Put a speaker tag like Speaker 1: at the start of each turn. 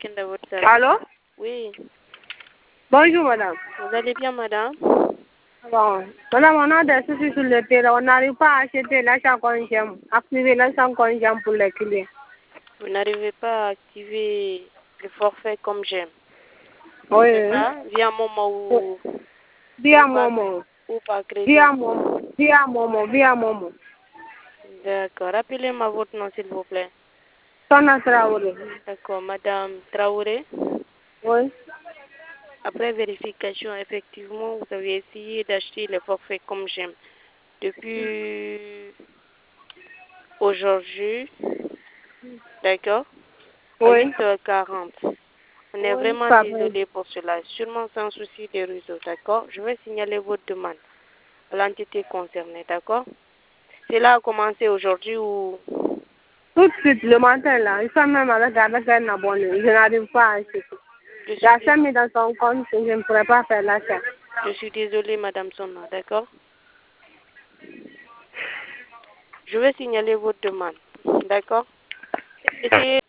Speaker 1: chacun de votre service.
Speaker 2: Allô?
Speaker 1: Oui.
Speaker 2: Bonjour, madame.
Speaker 1: Vous allez bien, madame?
Speaker 2: Bon. Madame, on a des soucis sur le terrain. On n'arrive pas à acheter l'achat conjoint, activer l'achat conjoint pour les clients.
Speaker 1: Vous n'arrivez pas à activer le forfait comme j'aime.
Speaker 2: Oui.
Speaker 1: C'est ça? Via Momo ou...
Speaker 2: Via
Speaker 1: ou par-
Speaker 2: Momo.
Speaker 1: Ou par crédit?
Speaker 2: Via Momo. Via Momo. Via Momo.
Speaker 1: D'accord. Rappelez-moi votre nom, s'il vous plaît.
Speaker 2: Sona Traoré.
Speaker 1: D'accord. Madame Traoré.
Speaker 2: Oui.
Speaker 1: Après vérification, effectivement, vous avez essayé d'acheter le forfait comme j'aime. Depuis aujourd'hui, d'accord, à
Speaker 2: Oui.
Speaker 1: 8h40. On est
Speaker 2: Oui,
Speaker 1: vraiment
Speaker 2: ça va.
Speaker 1: désolé pour cela. Sûrement sans souci de réseau, d'accord. Je vais signaler votre demande à l'entité concernée, d'accord. Cela a commencé aujourd'hui ou...
Speaker 2: Tout de suite, le matin, là, il fait même avec un abonné. Je n'arrive pas à acheter.
Speaker 1: Je
Speaker 2: Il a
Speaker 1: suis,
Speaker 2: mis dans son compte, je ne pourrais pas faire l'achat.
Speaker 1: je suis désolée, Madame Sonna, d'accord. Je vais signaler votre demande, d'accord. Essayez